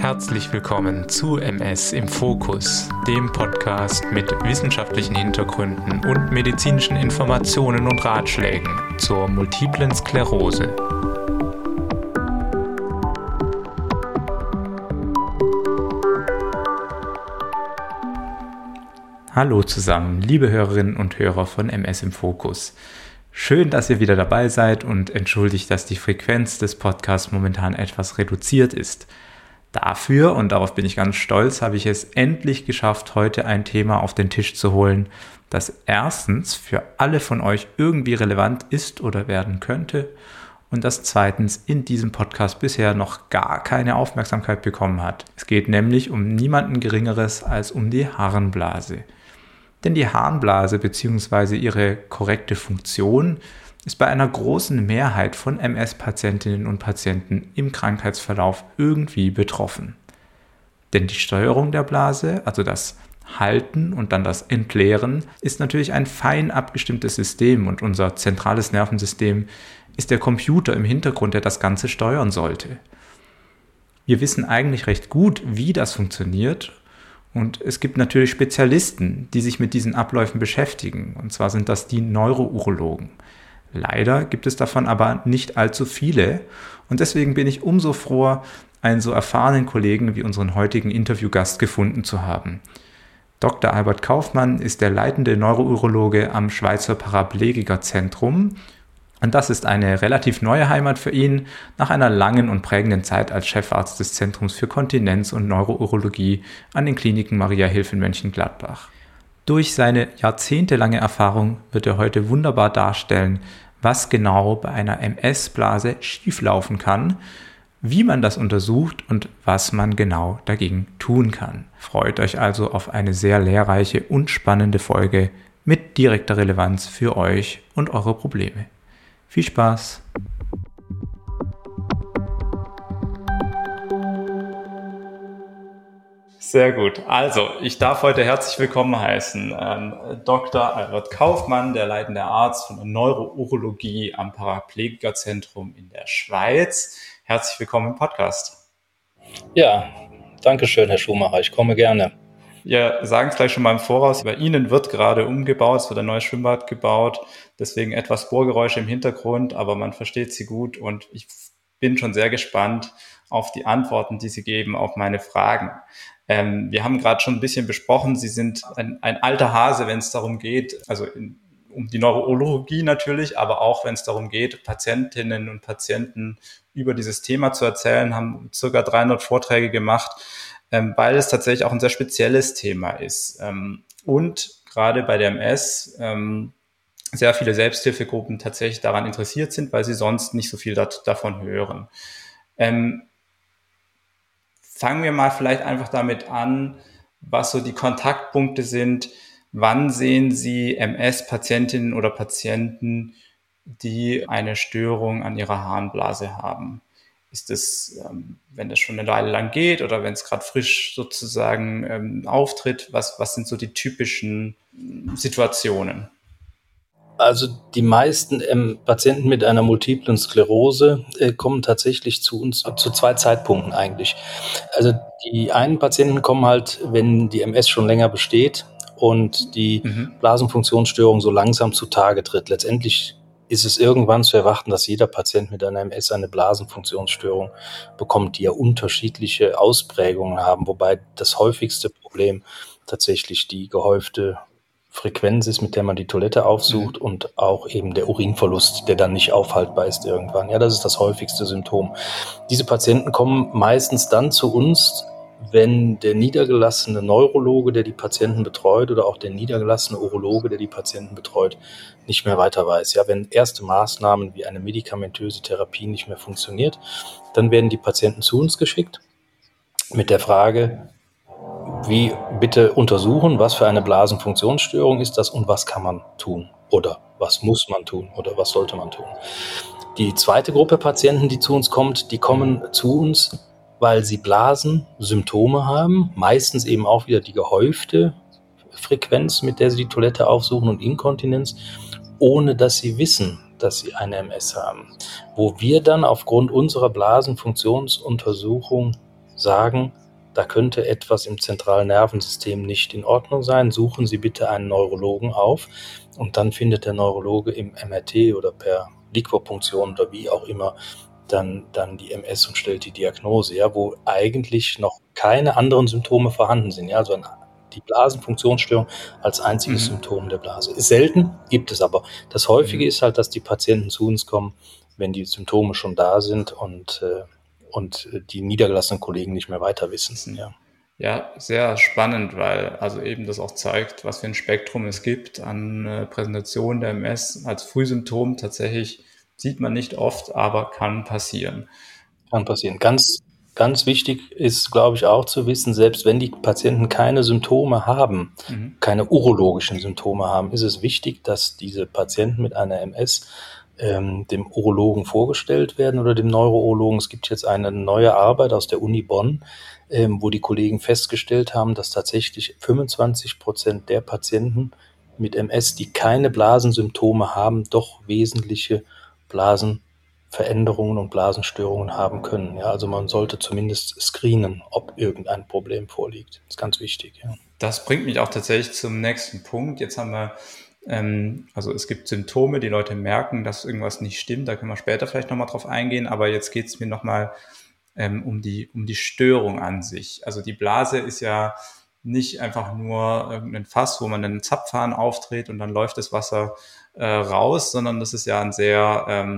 Herzlich willkommen zu MS im Fokus, dem Podcast mit wissenschaftlichen Hintergründen und medizinischen Informationen und Ratschlägen zur multiplen Sklerose. Hallo zusammen, liebe Hörerinnen und Hörer von MS im Fokus. Schön, dass ihr wieder dabei seid und entschuldigt, dass die Frequenz des Podcasts momentan etwas reduziert ist. Dafür, und darauf bin ich ganz stolz, habe ich es endlich geschafft, heute ein Thema auf den Tisch zu holen, das erstens für alle von euch irgendwie relevant ist oder werden könnte und das zweitens in diesem Podcast bisher noch gar keine Aufmerksamkeit bekommen hat. Es geht nämlich um niemanden Geringeres als um die Harnblase. Denn die Harnblase bzw. ihre korrekte Funktion ist bei einer großen Mehrheit von MS-Patientinnen und Patienten im Krankheitsverlauf irgendwie betroffen. Denn die Steuerung der Blase, also das Halten und dann das Entleeren, ist natürlich ein fein abgestimmtes System und unser zentrales Nervensystem ist der Computer im Hintergrund, der das Ganze steuern sollte. Wir wissen eigentlich recht gut, wie das funktioniert. Und es gibt natürlich Spezialisten, die sich mit diesen Abläufen beschäftigen. Und zwar sind das die Neurourologen. Leider gibt es davon aber nicht allzu viele. Und deswegen bin ich umso froher, einen so erfahrenen Kollegen wie unseren heutigen Interviewgast gefunden zu haben. Dr. Albert Kaufmann ist der leitende Neurourologe am Schweizer Paraplegikerzentrum. Und das ist eine relativ neue Heimat für ihn, nach einer langen und prägenden Zeit als Chefarzt des Zentrums für Kontinenz- und Neurourologie an den Kliniken Maria Hilf in Mönchengladbach. Durch seine jahrzehntelange Erfahrung wird er heute wunderbar darstellen, was genau bei einer MS-Blase schieflaufen kann, wie man das untersucht und was man genau dagegen tun kann. Freut euch also auf eine sehr lehrreiche und spannende Folge mit direkter Relevanz für euch und eure Probleme. Viel Spaß! Sehr gut. Also, ich darf heute herzlich willkommen heißen Dr. Albert Kaufmann, der leitende Arzt von der Neurourologie am Paraplegikerzentrum in der Schweiz. Herzlich willkommen im Podcast. Ja, danke schön, Herr Schumacher. Ich komme gerne. Wir sagen es gleich schon mal im Voraus. Bei Ihnen wird gerade umgebaut, es wird ein neues Schwimmbad gebaut, deswegen etwas Bohrgeräusche im Hintergrund, aber man versteht Sie gut und ich bin schon sehr gespannt auf die Antworten, die Sie geben auf meine Fragen. Wir haben gerade schon ein bisschen besprochen, Sie sind ein alter Hase, wenn es darum geht, also um die Neurourologie natürlich, aber auch wenn es darum geht, Patientinnen und Patienten über dieses Thema zu erzählen, haben ca. 300 Vorträge gemacht, weil es tatsächlich auch ein sehr spezielles Thema ist. Und gerade bei der MS sehr viele Selbsthilfegruppen tatsächlich daran interessiert sind, weil sie sonst nicht so viel davon hören. Fangen wir mal vielleicht einfach damit an, was so die Kontaktpunkte sind. Wann sehen Sie MS-Patientinnen oder Patienten, die eine Störung an ihrer Harnblase haben? Ist es, wenn das schon eine Weile lang geht oder wenn es gerade frisch sozusagen auftritt? Was sind so die typischen Situationen? Also die meisten Patienten mit einer multiplen Sklerose kommen tatsächlich zu uns zu zwei Zeitpunkten eigentlich. Also die einen Patienten kommen halt, wenn die MS schon länger besteht und die Blasenfunktionsstörung so langsam zutage tritt. Letztendlich ist es irgendwann zu erwarten, dass jeder Patient mit einer MS eine Blasenfunktionsstörung bekommt, die ja unterschiedliche Ausprägungen haben, wobei das häufigste Problem tatsächlich die gehäufte Frequenz ist, mit der man die Toilette aufsucht und auch eben der Urinverlust, der dann nicht aufhaltbar ist irgendwann. Ja, das ist das häufigste Symptom. Diese Patienten kommen meistens dann zu uns, wenn der niedergelassene Neurologe, der die Patienten betreut, oder auch der niedergelassene Urologe, der die Patienten betreut, nicht mehr weiter weiß. Ja, wenn erste Maßnahmen wie eine medikamentöse Therapie nicht mehr funktioniert, dann werden die Patienten zu uns geschickt mit der Frage, wie bitte untersuchen, was für eine Blasenfunktionsstörung ist das und was kann man tun oder was muss man tun oder was sollte man tun. Die zweite Gruppe Patienten, die zu uns kommt, die kommen zu uns, weil sie Blasensymptome haben, meistens eben auch wieder die gehäufte Frequenz, mit der sie die Toilette aufsuchen und Inkontinenz, ohne dass sie wissen, dass sie eine MS haben. Wo wir dann aufgrund unserer Blasenfunktionsuntersuchung sagen, da könnte etwas im zentralen Nervensystem nicht in Ordnung sein, suchen Sie bitte einen Neurologen auf. Und dann findet der Neurologe im MRT oder per Liquorpunktion oder wie auch immer dann die MS und stellt die Diagnose, ja, wo eigentlich noch keine anderen Symptome vorhanden sind. Ja, also die Blasenfunktionsstörung als einziges Symptom der Blase. Ist selten, gibt es aber. Das Häufige ist halt, dass die Patienten zu uns kommen, wenn die Symptome schon da sind und die niedergelassenen Kollegen nicht mehr weiter wissen. Ja. Ja, sehr spannend, weil also eben das auch zeigt, was für ein Spektrum es gibt an Präsentation der MS als Frühsymptom. Tatsächlich sieht man nicht oft, aber kann passieren. Kann passieren. Ganz, ganz wichtig ist, glaube ich, auch zu wissen, selbst wenn die Patienten keine Symptome haben, keine urologischen Symptome haben, ist es wichtig, dass diese Patienten mit einer MS dem Urologen vorgestellt werden oder dem Neurourologen. Es gibt jetzt eine neue Arbeit aus der Uni Bonn, wo die Kollegen festgestellt haben, dass tatsächlich 25% der Patienten mit MS, die keine Blasensymptome haben, doch wesentliche Blasenveränderungen und Blasenstörungen haben können. Ja, also man sollte zumindest screenen, ob irgendein Problem vorliegt. Das ist ganz wichtig. Ja. Das bringt mich auch tatsächlich zum nächsten Punkt. Jetzt haben wir also es gibt Symptome, die Leute merken, dass irgendwas nicht stimmt. Da können wir später vielleicht nochmal drauf eingehen. Aber jetzt geht es mir nochmal um die Störung an sich. Also die Blase ist ja nicht einfach nur irgendein Fass, wo man einen Zapfhahn aufdreht und dann läuft das Wasser raus, sondern das ist ja ein sehr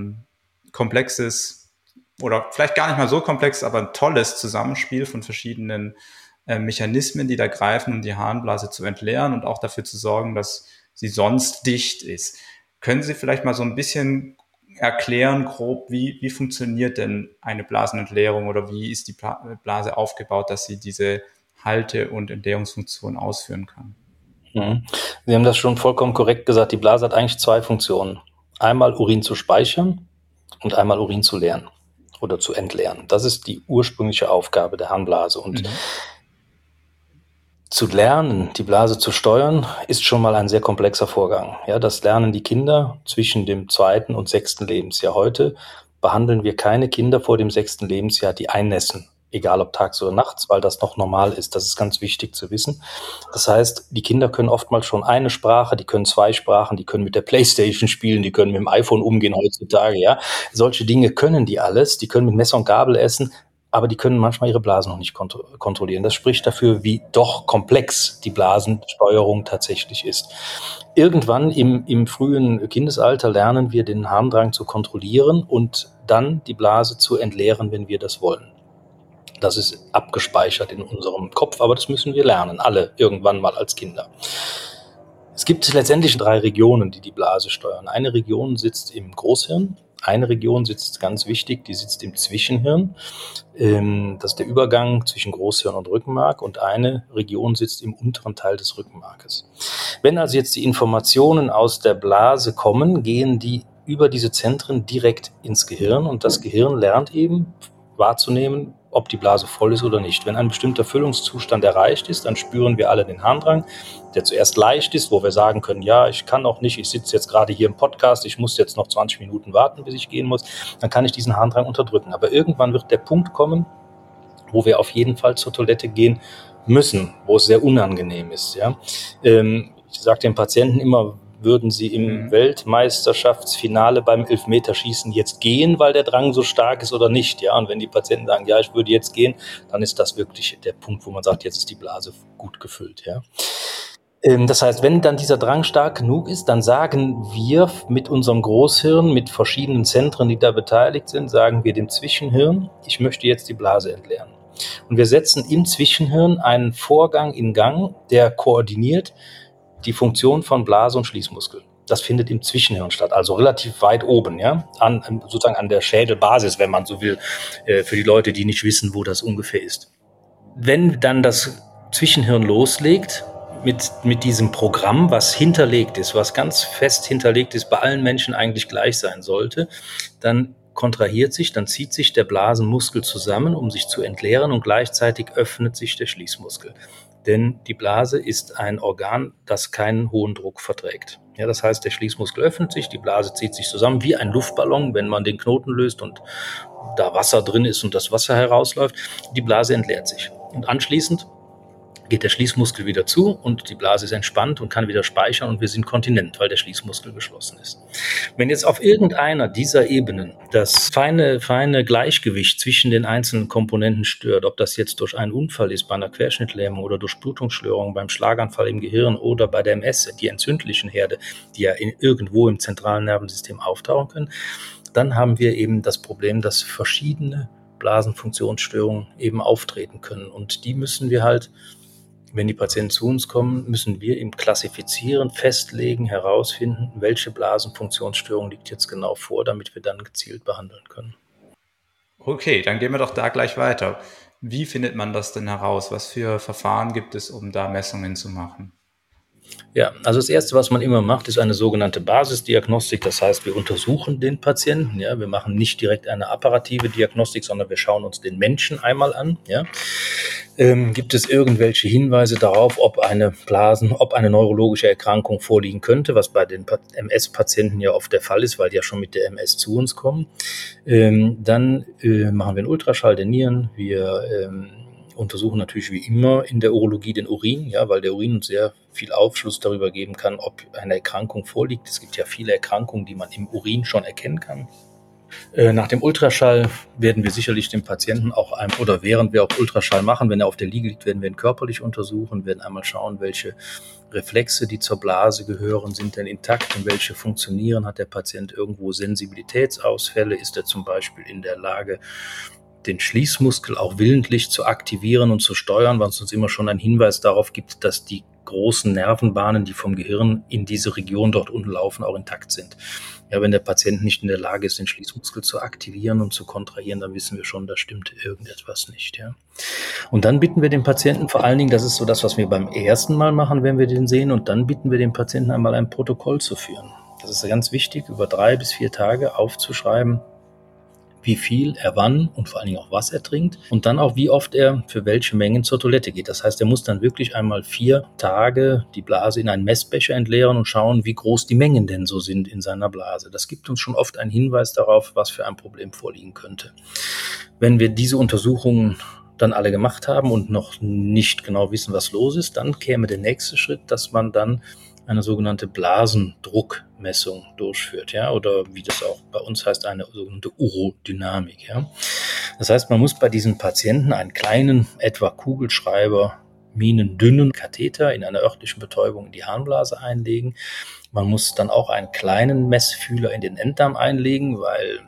komplexes oder vielleicht gar nicht mal so komplex, aber ein tolles Zusammenspiel von verschiedenen Mechanismen, die da greifen, um die Harnblase zu entleeren und auch dafür zu sorgen, dass sie sonst dicht ist. Können Sie vielleicht mal so ein bisschen erklären, grob, wie funktioniert denn eine Blasenentleerung oder wie ist die Blase aufgebaut, dass sie diese Halte- und Entleerungsfunktion ausführen kann? Sie haben das schon vollkommen korrekt gesagt. Die Blase hat eigentlich zwei Funktionen. Einmal Urin zu speichern und einmal Urin zu leeren oder zu entleeren. Das ist die ursprüngliche Aufgabe der Harnblase. Und zu lernen, die Blase zu steuern, ist schon mal ein sehr komplexer Vorgang. Ja, das lernen die Kinder zwischen dem 2. und 6. Lebensjahr. Heute behandeln wir keine Kinder vor dem 6. Lebensjahr, die einnässen, egal ob tags oder nachts, weil das noch normal ist. Das ist ganz wichtig zu wissen. Das heißt, die Kinder können oftmals schon eine Sprache, die können 2 Sprachen, die können mit der Playstation spielen, die können mit dem iPhone umgehen heutzutage. Ja, solche Dinge können die alles. Die können mit Messer und Gabel essen. Aber die können manchmal ihre Blasen noch nicht kontrollieren. Das spricht dafür, wie doch komplex die Blasensteuerung tatsächlich ist. Irgendwann im frühen Kindesalter lernen wir, den Harndrang zu kontrollieren und dann die Blase zu entleeren, wenn wir das wollen. Das ist abgespeichert in unserem Kopf, aber das müssen wir lernen, alle irgendwann mal als Kinder. Es gibt letztendlich 3 Regionen, die die Blase steuern. Eine Region sitzt im Großhirn. Eine Region sitzt, ganz wichtig, die sitzt im Zwischenhirn. Das ist der Übergang zwischen Großhirn und Rückenmark. Und eine Region sitzt im unteren Teil des Rückenmarkes. Wenn also jetzt die Informationen aus der Blase kommen, gehen die über diese Zentren direkt ins Gehirn. Und das Gehirn lernt eben wahrzunehmen, ob die Blase voll ist oder nicht. Wenn ein bestimmter Füllungszustand erreicht ist, dann spüren wir alle den Harndrang, der zuerst leicht ist, wo wir sagen können, ja, ich kann auch nicht, ich sitze jetzt gerade hier im Podcast, ich muss jetzt noch 20 Minuten warten, bis ich gehen muss, dann kann ich diesen Harndrang unterdrücken. Aber irgendwann wird der Punkt kommen, wo wir auf jeden Fall zur Toilette gehen müssen, wo es sehr unangenehm ist. Ja? Ich sage den Patienten immer, würden sie im Weltmeisterschaftsfinale beim Elfmeterschießen jetzt gehen, weil der Drang so stark ist oder nicht. Ja? Und wenn die Patienten sagen, ja, ich würde jetzt gehen, dann ist das wirklich der Punkt, wo man sagt, jetzt ist die Blase gut gefüllt. Ja? Das heißt, wenn dann dieser Drang stark genug ist, dann sagen wir mit unserem Großhirn, mit verschiedenen Zentren, die da beteiligt sind, sagen wir dem Zwischenhirn, ich möchte jetzt die Blase entleeren. Und wir setzen im Zwischenhirn einen Vorgang in Gang, der koordiniert die Funktion von Blase und Schließmuskel. Das findet im Zwischenhirn statt, also relativ weit oben, ja, sozusagen an der Schädelbasis, wenn man so will, für die Leute, die nicht wissen, wo das ungefähr ist. Wenn dann das Zwischenhirn loslegt mit diesem Programm, was hinterlegt ist, was ganz fest hinterlegt ist, bei allen Menschen eigentlich gleich sein sollte, dann kontrahiert sich, dann zieht sich der Blasenmuskel zusammen, um sich zu entleeren, und gleichzeitig öffnet sich der Schließmuskel. Denn die Blase ist ein Organ, das keinen hohen Druck verträgt. Ja, das heißt, der Schließmuskel öffnet sich, die Blase zieht sich zusammen wie ein Luftballon, wenn man den Knoten löst und da Wasser drin ist und das Wasser herausläuft. Die Blase entleert sich. Und anschließend geht der Schließmuskel wieder zu und die Blase ist entspannt und kann wieder speichern und wir sind kontinent, weil der Schließmuskel geschlossen ist. Wenn jetzt auf irgendeiner dieser Ebenen das feine Gleichgewicht zwischen den einzelnen Komponenten stört, ob das jetzt durch einen Unfall ist, bei einer Querschnittlähmung oder durch Blutungsstörungen, beim Schlaganfall im Gehirn oder bei der MS, die entzündlichen Herde, die ja irgendwo im zentralen Nervensystem auftauchen können, dann haben wir eben das Problem, dass verschiedene Blasenfunktionsstörungen eben auftreten können. Und die müssen wir halt, wenn die Patienten zu uns kommen, müssen wir eben klassifizieren, festlegen, herausfinden, welche Blasenfunktionsstörung liegt jetzt genau vor, damit wir dann gezielt behandeln können. Okay, dann gehen wir doch da gleich weiter. Wie findet man das denn heraus? Was für Verfahren gibt es, um da Messungen zu machen? Ja, also das Erste, was man immer macht, ist eine sogenannte Basisdiagnostik. Das heißt, wir untersuchen den Patienten. Ja, wir machen nicht direkt eine apparative Diagnostik, sondern wir schauen uns den Menschen einmal an. Ja. Gibt es irgendwelche Hinweise darauf, ob eine neurologische Erkrankung vorliegen könnte, was bei den MS-Patienten ja oft der Fall ist, weil die ja schon mit der MS zu uns kommen. Dann machen wir einen Ultraschall der Nieren. Wir untersuchen natürlich wie immer in der Urologie den Urin, ja, weil der Urin uns sehr viel Aufschluss darüber geben kann, ob eine Erkrankung vorliegt. Es gibt ja viele Erkrankungen, die man im Urin schon erkennen kann. Nach dem Ultraschall werden wir sicherlich den Patienten oder während wir auch Ultraschall machen, wenn er auf der Liege liegt, werden wir ihn körperlich untersuchen, werden einmal schauen, welche Reflexe, die zur Blase gehören, sind denn intakt und welche funktionieren. Hat der Patient irgendwo Sensibilitätsausfälle? Ist er zum Beispiel in der Lage, den Schließmuskel auch willentlich zu aktivieren und zu steuern, was uns immer schon einen Hinweis darauf gibt, dass die großen Nervenbahnen, die vom Gehirn in diese Region dort unten laufen, auch intakt sind. Ja, wenn der Patient nicht in der Lage ist, den Schließmuskel zu aktivieren und zu kontrahieren, dann wissen wir schon, da stimmt irgendetwas nicht. Ja. Und dann bitten wir den Patienten vor allen Dingen, das ist so das, was wir beim ersten Mal machen, wenn wir den sehen, und dann bitten wir den Patienten einmal ein Protokoll zu führen. Das ist ganz wichtig, über 3 bis 4 Tage aufzuschreiben, wie viel er wann und vor allen Dingen auch was er trinkt und dann auch wie oft er für welche Mengen zur Toilette geht. Das heißt, er muss dann wirklich einmal 4 Tage die Blase in einen Messbecher entleeren und schauen, wie groß die Mengen denn so sind in seiner Blase. Das gibt uns schon oft einen Hinweis darauf, was für ein Problem vorliegen könnte. Wenn wir diese Untersuchungen dann alle gemacht haben und noch nicht genau wissen, was los ist, dann käme der nächste Schritt, dass man dann eine sogenannte Blasendruckmessung durchführt, ja, oder wie das auch bei uns heißt, eine sogenannte Urodynamik, ja. Das heißt, man muss bei diesen Patienten einen kleinen, etwa Kugelschreiber, minendünnen Katheter in einer örtlichen Betäubung in die Harnblase einlegen. Man muss dann auch einen kleinen Messfühler in den Enddarm einlegen, weil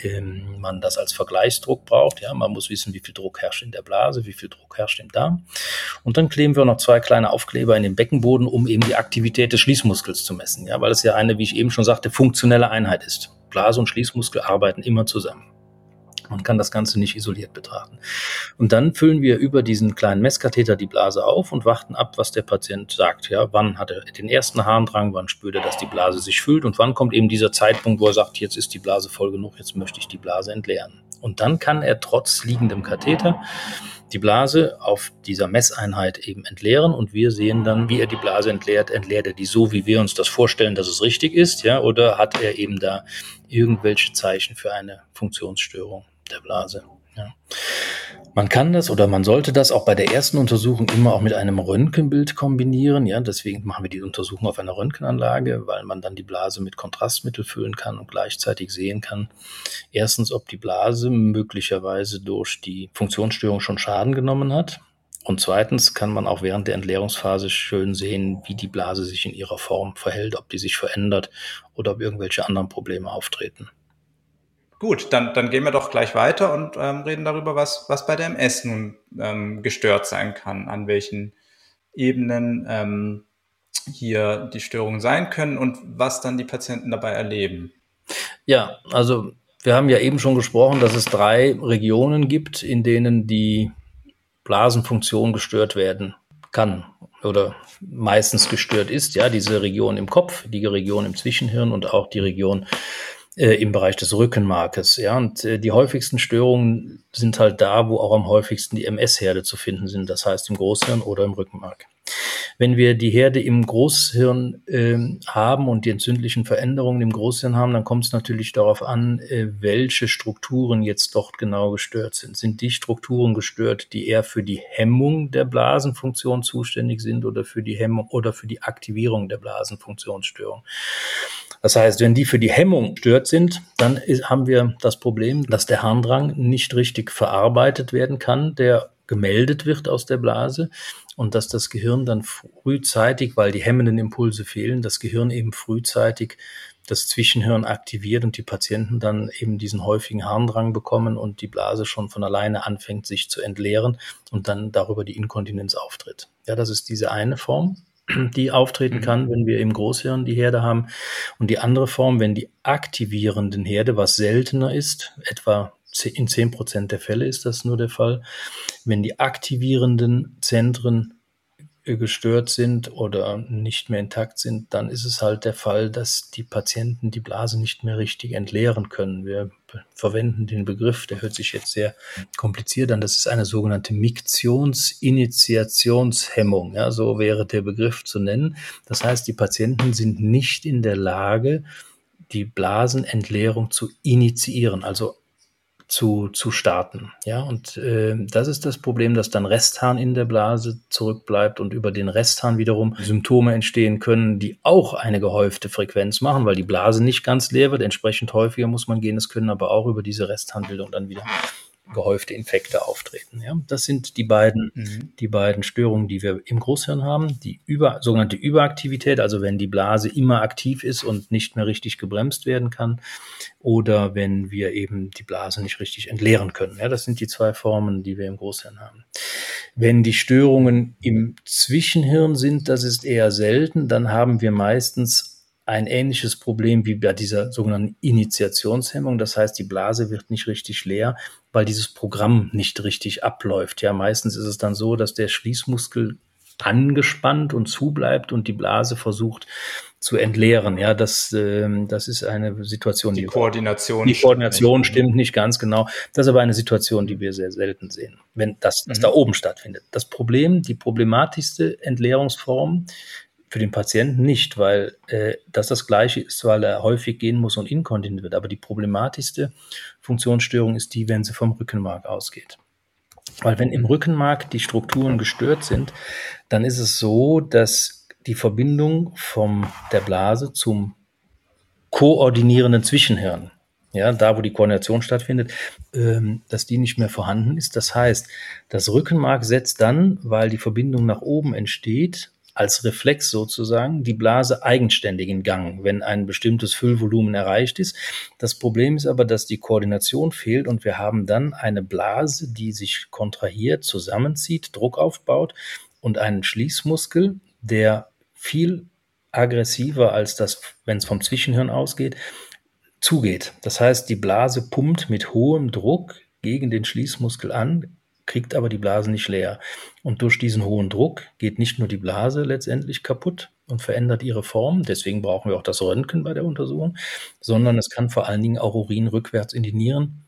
man das als Vergleichsdruck braucht. Ja, man muss wissen, wie viel Druck herrscht in der Blase, wie viel Druck herrscht im Darm. Und dann kleben wir noch 2 kleine Aufkleber in den Beckenboden, um eben die Aktivität des Schließmuskels zu messen. Ja, weil es ja eine, wie ich eben schon sagte, funktionelle Einheit ist. Blase und Schließmuskel arbeiten immer zusammen. Man kann das Ganze nicht isoliert betrachten. Und dann füllen wir über diesen kleinen Messkatheter die Blase auf und warten ab, was der Patient sagt. Ja, wann hat er den ersten Harndrang, wann spürt er, dass die Blase sich füllt und wann kommt eben dieser Zeitpunkt, wo er sagt, jetzt ist die Blase voll genug, jetzt möchte ich die Blase entleeren. Und dann kann er trotz liegendem Katheter die Blase auf dieser Messeinheit eben entleeren und wir sehen dann, wie er die Blase entleert. Entleert er die so, wie wir uns das vorstellen, dass es richtig ist, ja, oder hat er eben da irgendwelche Zeichen für eine Funktionsstörung der Blase. Ja. Man kann das oder man sollte das auch bei der ersten Untersuchung immer auch mit einem Röntgenbild kombinieren. Ja, deswegen machen wir die Untersuchung auf einer Röntgenanlage, weil man dann die Blase mit Kontrastmittel füllen kann und gleichzeitig sehen kann, erstens, ob die Blase möglicherweise durch die Funktionsstörung schon Schaden genommen hat. Und zweitens kann man auch während der Entleerungsphase schön sehen, wie die Blase sich in ihrer Form verhält, ob die sich verändert oder ob irgendwelche anderen Probleme auftreten. Gut, dann gehen wir doch gleich weiter und reden darüber, was bei der MS nun gestört sein kann, an welchen Ebenen hier die Störungen sein können und was dann die Patienten dabei erleben. Ja, also wir haben ja eben schon gesprochen, dass es 3 Regionen gibt, in denen die Blasenfunktion gestört werden kann oder meistens gestört ist. Ja, diese Region im Kopf, die Region im Zwischenhirn und auch die Region im Bereich des Rückenmarkes. Ja, und die häufigsten Störungen sind halt da, wo auch am häufigsten die MS-Herde zu finden sind, das heißt im Großhirn oder im Rückenmark. Wenn wir die Herde im Großhirn haben und die entzündlichen Veränderungen im Großhirn haben, dann kommt es natürlich darauf an, welche Strukturen jetzt dort genau gestört sind. Sind die Strukturen gestört, die eher für die Hemmung der Blasenfunktion zuständig sind oder für die Hemmung oder für die Aktivierung der Blasenfunktionsstörung? Das heißt, wenn die für die Hemmung gestört sind, dann haben wir das Problem, dass der Harndrang nicht richtig verarbeitet werden kann, der gemeldet wird aus der Blase und dass das Gehirn dann frühzeitig, weil die hemmenden Impulse fehlen, das Gehirn eben frühzeitig das Zwischenhirn aktiviert und die Patienten dann eben diesen häufigen Harndrang bekommen und die Blase schon von alleine anfängt, sich zu entleeren und dann darüber die Inkontinenz auftritt. Ja, das ist diese eine Form, die auftreten kann, wenn wir im Großhirn die Herde haben. Und die andere Form, wenn die aktivierenden Herde, was seltener ist, etwa in 10% der Fälle ist das nur der Fall, wenn die aktivierenden Zentren gestört sind oder nicht mehr intakt sind, dann ist es halt der Fall, dass die Patienten die Blase nicht mehr richtig entleeren können. Wir verwenden den Begriff, der hört sich jetzt sehr kompliziert an, das ist eine sogenannte Miktionsinitiationshemmung, ja, so wäre der Begriff zu nennen. Das heißt, die Patienten sind nicht in der Lage, die Blasenentleerung zu initiieren, also zu starten. Ja, und das ist das Problem, dass dann Restharn in der Blase zurückbleibt und über den Resthahn wiederum Symptome entstehen können, die auch eine gehäufte Frequenz machen, weil die Blase nicht ganz leer wird. Entsprechend häufiger muss man gehen. Es können aber auch über diese Restharnbildung dann wieder gehäufte Infekte auftreten. Ja, das sind die beiden Störungen, die wir im Großhirn haben. Die sogenannte Überaktivität, also wenn die Blase immer aktiv ist und nicht mehr richtig gebremst werden kann, oder wenn wir eben die Blase nicht richtig entleeren können. Ja, das sind die zwei Formen, die wir im Großhirn haben. Wenn die Störungen im Zwischenhirn sind, das ist eher selten, dann haben wir meistens ein ähnliches Problem wie bei dieser sogenannten Initiationshemmung. Das heißt, die Blase wird nicht richtig leer, weil dieses Programm nicht richtig abläuft. Ja, meistens ist es dann so, dass der Schließmuskel angespannt und zubleibt und die Blase versucht zu entleeren. Ja, das ist eine Situation, die Koordination stimmt nicht ganz genau. Das ist aber eine Situation, die wir sehr selten sehen, wenn das da oben stattfindet. Das Problem, die problematischste Entleerungsform für den Patienten nicht, weil das Gleiche ist, weil er häufig gehen muss und inkontinent wird. Aber die problematischste Funktionsstörung ist die, wenn sie vom Rückenmark ausgeht. Weil wenn im Rückenmark die Strukturen gestört sind, dann ist es so, dass die Verbindung von der Blase zum koordinierenden Zwischenhirn, ja, da wo die Koordination stattfindet, dass die nicht mehr vorhanden ist. Das heißt, das Rückenmark setzt dann, weil die Verbindung nach oben entsteht, als Reflex sozusagen die Blase eigenständig in Gang, wenn ein bestimmtes Füllvolumen erreicht ist. Das Problem ist aber, dass die Koordination fehlt und wir haben dann eine Blase, die sich kontrahiert, zusammenzieht, Druck aufbaut und einen Schließmuskel, der viel aggressiver als das, wenn es vom Zwischenhirn ausgeht, zugeht. Das heißt, die Blase pumpt mit hohem Druck gegen den Schließmuskel an, kriegt aber die Blase nicht leer. Und durch diesen hohen Druck geht nicht nur die Blase letztendlich kaputt und verändert ihre Form, deswegen brauchen wir auch das Röntgen bei der Untersuchung, sondern es kann vor allen Dingen auch Urin rückwärts in die Nieren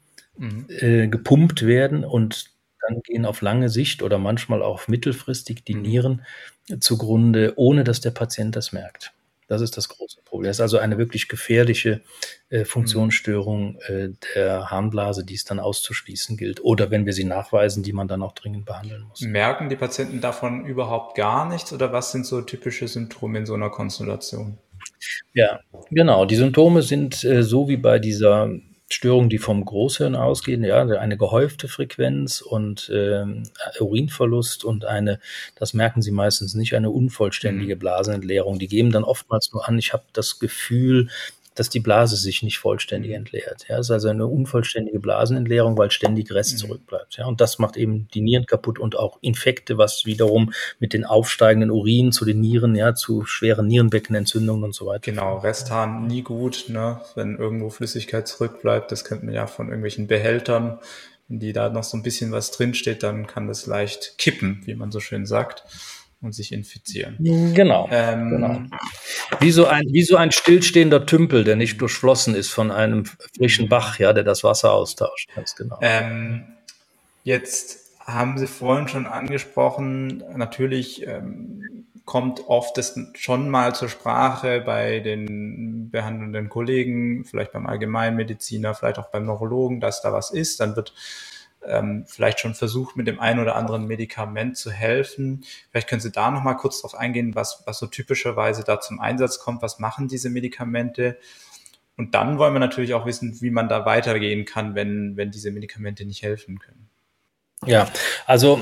gepumpt werden und dann gehen auf lange Sicht oder manchmal auch mittelfristig die Nieren zugrunde, ohne dass der Patient das merkt. Das ist das große Problem. Das ist also eine wirklich gefährliche Funktionsstörung der Harnblase, die es dann auszuschließen gilt. Oder wenn wir sie nachweisen, die man dann auch dringend behandeln muss. Merken die Patienten davon überhaupt gar nichts oder was sind so typische Symptome in so einer Konstellation? Ja, genau. Die Symptome sind so wie bei dieser Störungen, die vom Großhirn ausgehen, ja, eine gehäufte Frequenz und Urinverlust und das merken Sie meistens nicht, eine unvollständige Blasenentleerung. Die geben dann oftmals nur an, ich habe das Gefühl, dass die Blase sich nicht vollständig entleert. Ja, es ist also eine unvollständige Blasenentleerung, weil ständig Rest zurückbleibt. Ja, und das macht eben die Nieren kaputt und auch Infekte, was wiederum mit den aufsteigenden Urin zu den Nieren, ja, zu schweren Nierenbeckenentzündungen und so weiter. Genau, Resthahn nie gut, ne, wenn irgendwo Flüssigkeit zurückbleibt. Das kennt man ja von irgendwelchen Behältern. Wenn die da noch so ein bisschen was drinsteht, dann kann das leicht kippen, wie man so schön sagt, und sich infizieren. Genau, genau. Wie so ein stillstehender Tümpel, der nicht durchflossen ist von einem frischen Bach, ja, der das Wasser austauscht. Ganz genau. Jetzt haben Sie vorhin schon angesprochen, natürlich kommt oft das schon mal zur Sprache bei den behandelnden Kollegen, vielleicht beim Allgemeinmediziner, vielleicht auch beim Neurologen, dass da was ist. Dann wird vielleicht schon versucht, mit dem einen oder anderen Medikament zu helfen. Vielleicht können Sie da noch mal kurz drauf eingehen, was so typischerweise da zum Einsatz kommt. Was machen diese Medikamente? Und dann wollen wir natürlich auch wissen, wie man da weitergehen kann, wenn diese Medikamente nicht helfen können. Ja, also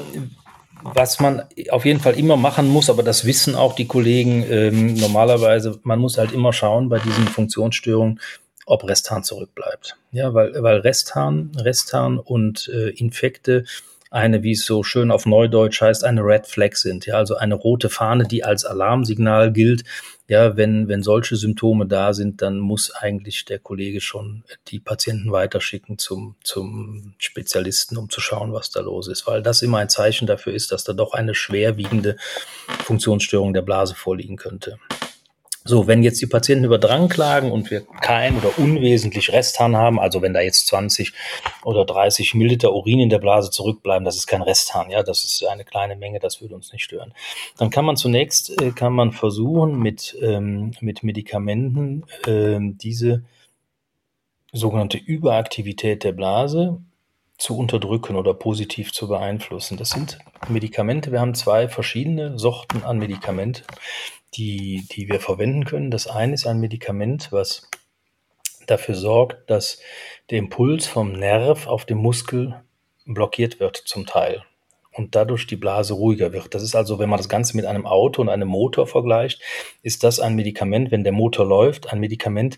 was man auf jeden Fall immer machen muss, aber das wissen auch die Kollegen, normalerweise, man muss halt immer schauen bei diesen Funktionsstörungen, ob Restharn zurückbleibt. Ja, weil Restharn und Infekte eine, wie es so schön auf Neudeutsch heißt, eine Red Flag sind. Ja, also eine rote Fahne, die als Alarmsignal gilt. Ja, wenn solche Symptome da sind, dann muss eigentlich der Kollege schon die Patienten weiterschicken zum Spezialisten, um zu schauen, was da los ist. Weil das immer ein Zeichen dafür ist, dass da doch eine schwerwiegende Funktionsstörung der Blase vorliegen könnte. So, wenn jetzt die Patienten über Drang klagen und wir kein oder unwesentlich Restharn haben, also wenn da jetzt 20 oder 30 Milliliter Urin in der Blase zurückbleiben, das ist kein Restharn, ja, das ist eine kleine Menge, das würde uns nicht stören. Dann kann man zunächst versuchen, mit Medikamenten diese sogenannte Überaktivität der Blase zu unterdrücken oder positiv zu beeinflussen. Das sind Medikamente, wir haben 2 verschiedene Sorten an Medikamente, die wir verwenden können. Das eine ist ein Medikament, was dafür sorgt, dass der Impuls vom Nerv auf dem Muskel blockiert wird zum Teil und dadurch die Blase ruhiger wird. Das ist also, wenn man das Ganze mit einem Auto und einem Motor vergleicht, ist das ein Medikament, wenn der Motor läuft, ein Medikament,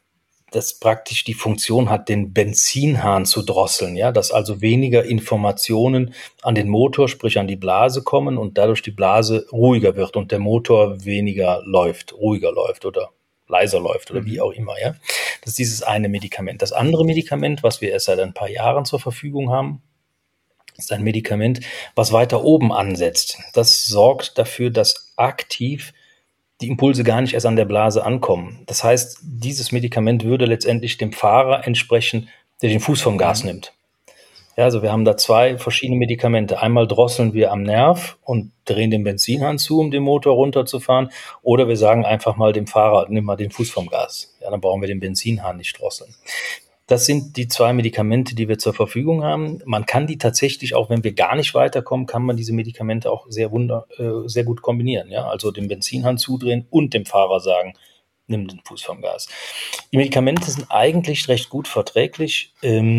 das praktisch die Funktion hat, den Benzinhahn zu drosseln, ja, dass also weniger Informationen an den Motor, sprich an die Blase kommen und dadurch die Blase ruhiger wird und der Motor ruhiger läuft oder leiser läuft oder wie auch immer, ja. Das ist dieses eine Medikament. Das andere Medikament, was wir erst seit ein paar Jahren zur Verfügung haben, ist ein Medikament, was weiter oben ansetzt. Das sorgt dafür, dass aktiv die Impulse gar nicht erst an der Blase ankommen. Das heißt, dieses Medikament würde letztendlich dem Fahrer entsprechen, der den Fuß vom Gas nimmt. Ja, also wir haben da 2 verschiedene Medikamente. Einmal drosseln wir am Nerv und drehen den Benzinhahn zu, um den Motor runterzufahren. Oder wir sagen einfach mal dem Fahrer, nimm mal den Fuß vom Gas. Ja, dann brauchen wir den Benzinhahn nicht drosseln. Das sind die 2 Medikamente, die wir zur Verfügung haben. Man kann die tatsächlich, auch wenn wir gar nicht weiterkommen, kann man diese Medikamente auch sehr gut kombinieren. Ja? Also den Benzinhahn zudrehen und dem Fahrer sagen, nimm den Fuß vom Gas. Die Medikamente sind eigentlich recht gut verträglich.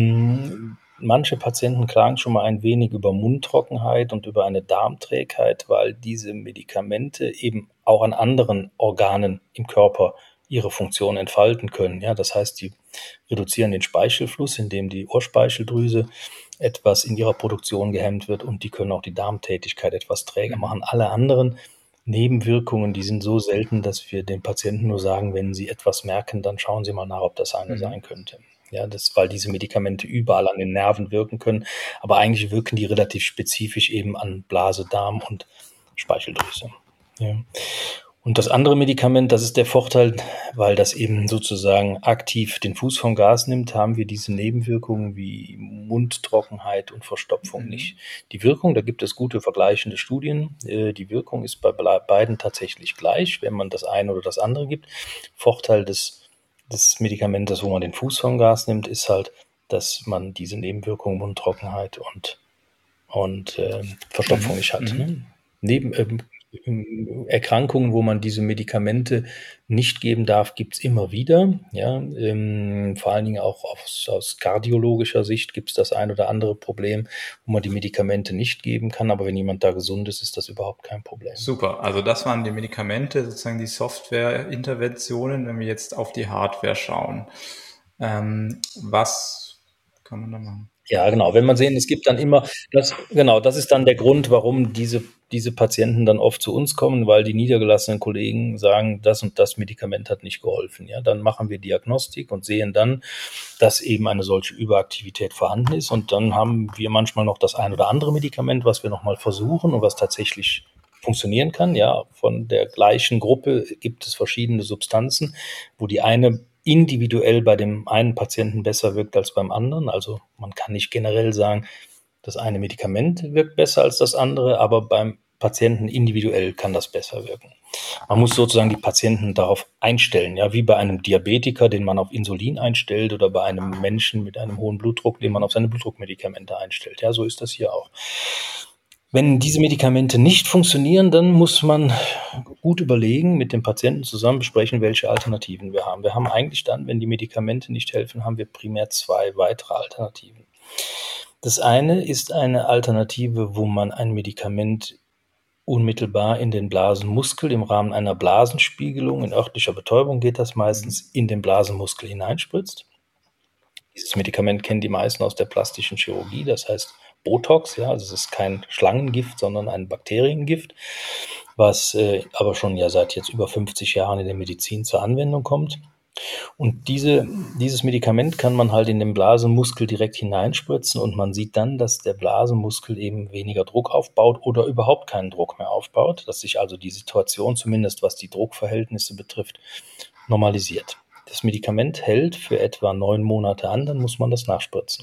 Manche Patienten klagen schon mal ein wenig über Mundtrockenheit und über eine Darmträgheit, weil diese Medikamente eben auch an anderen Organen im Körper ihre Funktion entfalten können. Ja, das heißt, die reduzieren den Speichelfluss, indem die Ohrspeicheldrüse etwas in ihrer Produktion gehemmt wird und die können auch die Darmtätigkeit etwas träger machen. Alle anderen Nebenwirkungen, die sind so selten, dass wir den Patienten nur sagen, wenn sie etwas merken, dann schauen Sie mal nach, ob das eine sein könnte. Ja, weil diese Medikamente überall an den Nerven wirken können, aber eigentlich wirken die relativ spezifisch eben an Blase, Darm und Speicheldrüse. Ja. Und das andere Medikament, das ist der Vorteil, weil das eben sozusagen aktiv den Fuß vom Gas nimmt, haben wir diese Nebenwirkungen wie Mundtrockenheit und Verstopfung nicht. Die Wirkung, da gibt es gute vergleichende Studien. Die Wirkung ist bei beiden tatsächlich gleich, wenn man das eine oder das andere gibt. Vorteil des Medikamentes, wo man den Fuß vom Gas nimmt, ist halt, dass man diese Nebenwirkungen Mundtrockenheit und Verstopfung nicht hat. Erkrankungen, wo man diese Medikamente nicht geben darf, gibt es immer wieder. Ja, vor allen Dingen auch aus kardiologischer Sicht gibt es das ein oder andere Problem, wo man die Medikamente nicht geben kann. Aber wenn jemand da gesund ist, ist das überhaupt kein Problem. Super, also das waren die Medikamente, sozusagen die Software-Interventionen. Wenn wir jetzt auf die Hardware schauen, was kann man da machen? Ja, genau. Wenn man sehen, es gibt dann immer das ist dann der Grund, warum diese Patienten dann oft zu uns kommen, weil die niedergelassenen Kollegen sagen, das und das Medikament hat nicht geholfen. Ja, dann machen wir Diagnostik und sehen dann, dass eben eine solche Überaktivität vorhanden ist. Und dann haben wir manchmal noch das ein oder andere Medikament, was wir nochmal versuchen und was tatsächlich funktionieren kann. Ja, von der gleichen Gruppe gibt es verschiedene Substanzen, wo die eine individuell bei dem einen Patienten besser wirkt als beim anderen. Also man kann nicht generell sagen, das eine Medikament wirkt besser als das andere, aber beim Patienten individuell kann das besser wirken. Man muss sozusagen die Patienten darauf einstellen, ja, wie bei einem Diabetiker, den man auf Insulin einstellt, oder bei einem Menschen mit einem hohen Blutdruck, den man auf seine Blutdruckmedikamente einstellt. Ja, so ist das hier auch. Wenn diese Medikamente nicht funktionieren, dann muss man gut überlegen, mit dem Patienten zusammen besprechen, welche Alternativen wir haben. Wir haben eigentlich dann, wenn die Medikamente nicht helfen, haben wir primär 2 weitere Alternativen. Das eine ist eine Alternative, wo man ein Medikament unmittelbar in den Blasenmuskel im Rahmen einer Blasenspiegelung, in örtlicher Betäubung geht das meistens, in den Blasenmuskel hineinspritzt. Dieses Medikament kennen die meisten aus der plastischen Chirurgie, das heißt Botox, ja, also es ist kein Schlangengift, sondern ein Bakteriengift, was aber schon ja seit jetzt über 50 Jahren in der Medizin zur Anwendung kommt. Und dieses Medikament kann man halt in den Blasenmuskel direkt hineinspritzen und man sieht dann, dass der Blasenmuskel eben weniger Druck aufbaut oder überhaupt keinen Druck mehr aufbaut, dass sich also die Situation, zumindest was die Druckverhältnisse betrifft, normalisiert. Das Medikament hält für etwa 9 Monate an, dann muss man das nachspritzen.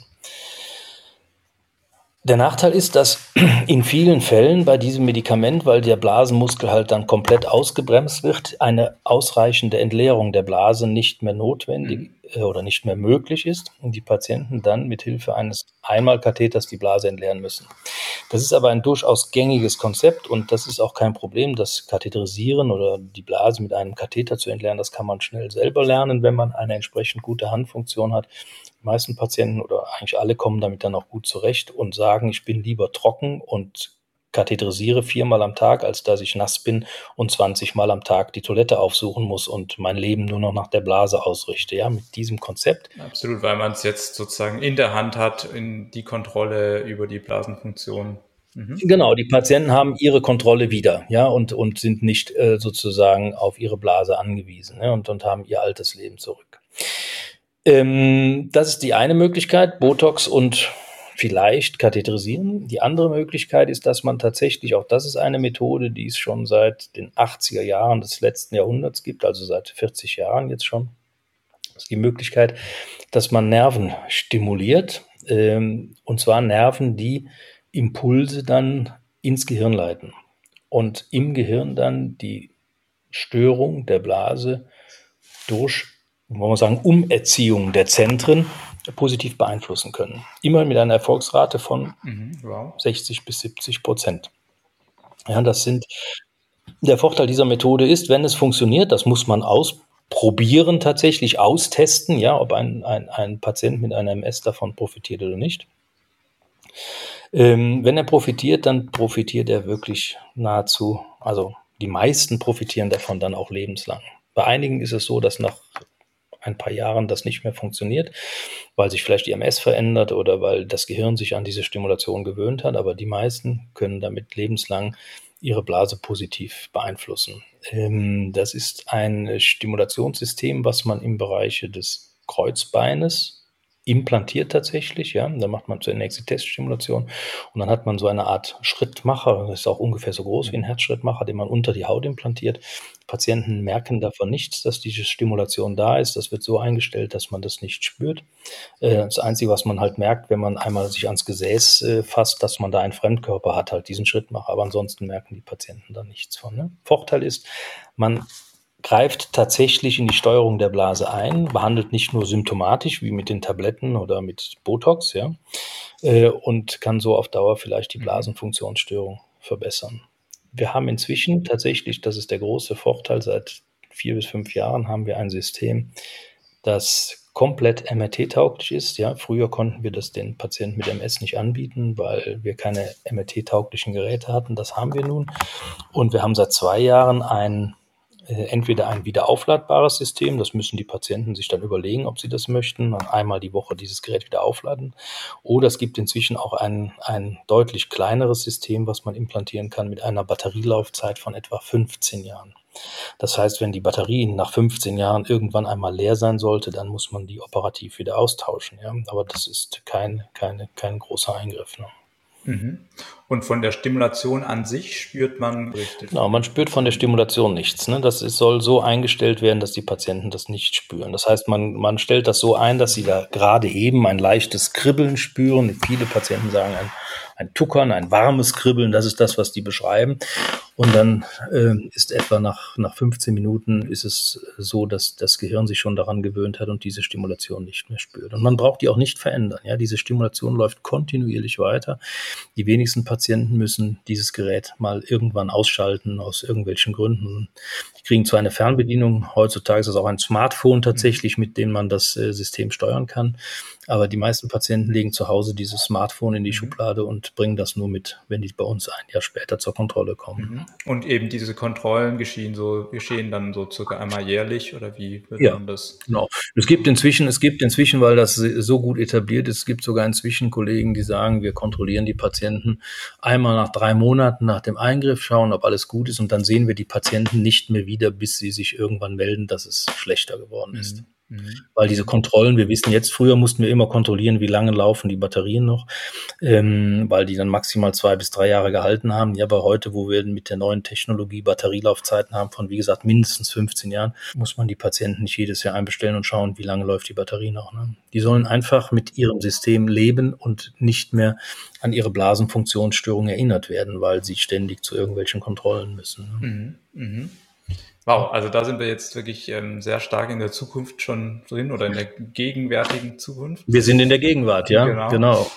Der Nachteil ist, dass in vielen Fällen bei diesem Medikament, weil der Blasenmuskel halt dann komplett ausgebremst wird, eine ausreichende Entleerung der Blase nicht mehr notwendig oder nicht mehr möglich ist und die Patienten dann mit Hilfe eines Einmalkatheters die Blase entleeren müssen. Das ist aber ein durchaus gängiges Konzept und das ist auch kein Problem. Das Katheterisieren oder die Blase mit einem Katheter zu entleeren, das kann man schnell selber lernen, wenn man eine entsprechend gute Handfunktion hat. Die meisten Patienten oder eigentlich alle kommen damit dann auch gut zurecht und sagen, ich bin lieber trocken und katheterisiere 4-mal am Tag, als dass ich nass bin und 20-mal am Tag die Toilette aufsuchen muss und mein Leben nur noch nach der Blase ausrichte. Ja, mit diesem Konzept. Absolut, weil man es jetzt sozusagen in der Hand hat, in die Kontrolle über die Blasenfunktion. Genau, die Patienten haben ihre Kontrolle wieder, ja, und sind nicht sozusagen auf ihre Blase angewiesen, ja, und haben ihr altes Leben zurück. Das ist die eine Möglichkeit, Botox und vielleicht katheterisieren. Die andere Möglichkeit ist, dass man tatsächlich, auch das ist eine Methode, die es schon seit den 80er Jahren des letzten Jahrhunderts gibt, also seit 40 Jahren jetzt schon. Das ist die Möglichkeit, dass man Nerven stimuliert, und zwar Nerven, die Impulse dann ins Gehirn leiten und im Gehirn dann die Störung der Blase durch, wollen wir sagen, Umerziehung der Zentren positiv beeinflussen können. Immer mit einer Erfolgsrate von 60-70%. Ja, der Vorteil dieser Methode ist, wenn es funktioniert, das muss man ausprobieren, tatsächlich austesten, ja, ob ein Patient mit einer MS davon profitiert oder nicht. Wenn er profitiert, dann profitiert er wirklich nahezu, also die meisten profitieren davon dann auch lebenslang. Bei einigen ist es so, dass nach ein paar Jahren das nicht mehr funktioniert, weil sich vielleicht die MS verändert oder weil das Gehirn sich an diese Stimulation gewöhnt hat, aber die meisten können damit lebenslang ihre Blase positiv beeinflussen. Das ist ein Stimulationssystem, was man im Bereich des Kreuzbeines implantiert tatsächlich, ja, da macht man zunächst die Teststimulation und dann hat man so eine Art Schrittmacher, das ist auch ungefähr so groß wie ein Herzschrittmacher, den man unter die Haut implantiert. Patienten merken davon nichts, dass diese Stimulation da ist, das wird so eingestellt, dass man das nicht spürt. Das Einzige, was man halt merkt, wenn man einmal sich ans Gesäß fasst, dass man da einen Fremdkörper hat, halt diesen Schrittmacher, aber ansonsten merken die Patienten da nichts von. Ne? Vorteil ist, man greift tatsächlich in die Steuerung der Blase ein, behandelt nicht nur symptomatisch wie mit den Tabletten oder mit Botox, ja, und kann so auf Dauer vielleicht die Blasenfunktionsstörung verbessern. Wir haben inzwischen tatsächlich, das ist der große Vorteil, seit 4 bis 5 Jahren haben wir ein System, das komplett MRT-tauglich ist. Ja, früher konnten wir das den Patienten mit MS nicht anbieten, weil wir keine MRT-tauglichen Geräte hatten. Das haben wir nun. Und wir haben seit 2 Jahren entweder ein wiederaufladbares System, das müssen die Patienten sich dann überlegen, ob sie das möchten, einmal die Woche dieses Gerät wieder aufladen. Oder es gibt inzwischen auch ein deutlich kleineres System, was man implantieren kann mit einer Batterielaufzeit von etwa 15 Jahren. Das heißt, wenn die Batterie nach 15 Jahren irgendwann einmal leer sein sollte, dann muss man die operativ wieder austauschen. Ja? Aber das ist kein großer Eingriff. Ne? Und von der Stimulation an sich spürt man richtig. Genau, man spürt von der Stimulation nichts. Ne? Soll so eingestellt werden, dass die Patienten das nicht spüren. Das heißt, man stellt das so ein, dass sie da gerade eben ein leichtes Kribbeln spüren. Viele Patienten sagen ein Tuckern, ein warmes Kribbeln, das ist das, was die beschreiben. Und dann ist etwa nach 15 Minuten ist es so, dass das Gehirn sich schon daran gewöhnt hat und diese Stimulation nicht mehr spürt. Und man braucht die auch nicht verändern. Ja? Diese Stimulation läuft kontinuierlich weiter. Die wenigsten Patienten müssen dieses Gerät mal irgendwann ausschalten aus irgendwelchen Gründen. Die kriegen zwar eine Fernbedienung, heutzutage ist es auch ein Smartphone tatsächlich, mit dem man das System steuern kann, aber die meisten Patienten legen zu Hause dieses Smartphone in die Schublade und bringen das nur mit, wenn die bei uns ein Jahr später zur Kontrolle kommen. Und eben diese Kontrollen geschehen dann so circa einmal jährlich, oder wie wird man das? Genau. Es gibt inzwischen, weil das so gut etabliert ist, es gibt sogar inzwischen Kollegen, die sagen, wir kontrollieren die Patienten einmal nach 3 Monaten nach dem Eingriff, schauen, ob alles gut ist, und dann sehen wir die Patienten nicht mehr wieder, bis sie sich irgendwann melden, dass es schlechter geworden ist. Weil diese Kontrollen, wir wissen jetzt, früher mussten wir immer kontrollieren, wie lange laufen die Batterien noch, weil die dann maximal 2 bis 3 Jahre gehalten haben. Ja, aber heute, wo wir mit der neuen Technologie Batterielaufzeiten haben von, wie gesagt, mindestens 15 Jahren, muss man die Patienten nicht jedes Jahr einbestellen und schauen, wie lange läuft die Batterie noch. Ne? Die sollen einfach mit ihrem System leben und nicht mehr an ihre Blasenfunktionsstörung erinnert werden, weil sie ständig zu irgendwelchen Kontrollen müssen. Ne? Wow, also da sind wir jetzt wirklich sehr stark in der Zukunft schon drin, oder in der gegenwärtigen Zukunft. Wir sind in der Gegenwart, ja, genau.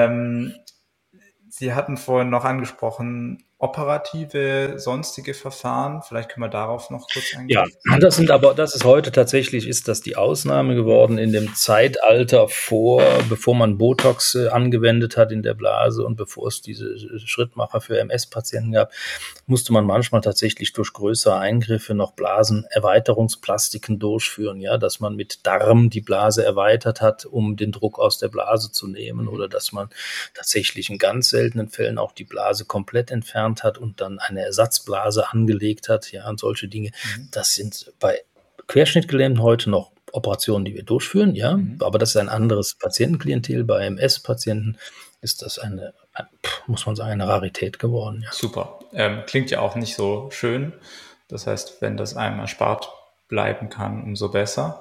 Sie hatten vorhin noch angesprochen, operative, sonstige Verfahren. Vielleicht können wir darauf noch kurz eingehen. Ja, das ist heute tatsächlich, ist das die Ausnahme geworden in dem Zeitalter bevor man Botox angewendet hat in der Blase und bevor es diese Schrittmacher für MS-Patienten gab, musste man manchmal tatsächlich durch größere Eingriffe noch Blasenerweiterungsplastiken durchführen, ja, dass man mit Darm die Blase erweitert hat, um den Druck aus der Blase zu nehmen, oder dass man tatsächlich in ganz seltenen Fällen auch die Blase komplett entfernt hat und dann eine Ersatzblase angelegt hat, ja, und solche Dinge. Das sind bei Querschnittgelähmten heute noch Operationen, die wir durchführen, ja, aber das ist ein anderes Patientenklientel. Bei MS-Patienten ist das muss man sagen, eine Rarität geworden. Ja. Super. Klingt ja auch nicht so schön. Das heißt, wenn das einem erspart bleiben kann, umso besser.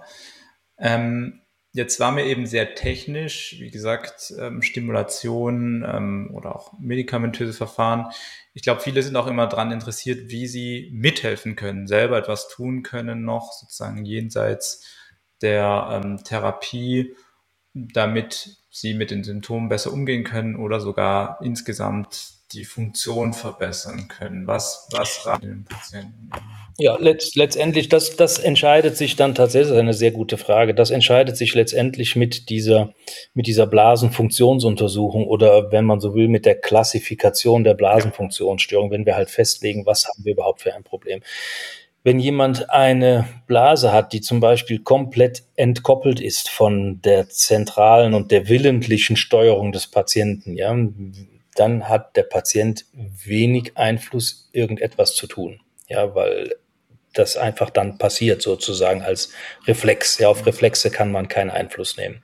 Jetzt waren wir eben sehr technisch, wie gesagt, Stimulation oder auch medikamentöse Verfahren. Ich glaube, viele sind auch immer daran interessiert, wie sie mithelfen können, selber etwas tun können noch, sozusagen jenseits der Therapie, damit sie mit den Symptomen besser umgehen können oder sogar insgesamt die Funktion verbessern können. Was raten den Patienten? Ja, letztendlich, das entscheidet sich dann tatsächlich, das ist eine sehr gute Frage, das entscheidet sich letztendlich mit dieser Blasenfunktionsuntersuchung, oder wenn man so will, mit der Klassifikation der Blasenfunktionsstörung, wenn wir halt festlegen, was haben wir überhaupt für ein Problem. Wenn jemand eine Blase hat, die zum Beispiel komplett entkoppelt ist von der zentralen und der willentlichen Steuerung des Patienten, ja, dann hat der Patient wenig Einfluss, irgendetwas zu tun. Ja, weil das einfach dann passiert, sozusagen als Reflex. Ja, auf Reflexe kann man keinen Einfluss nehmen.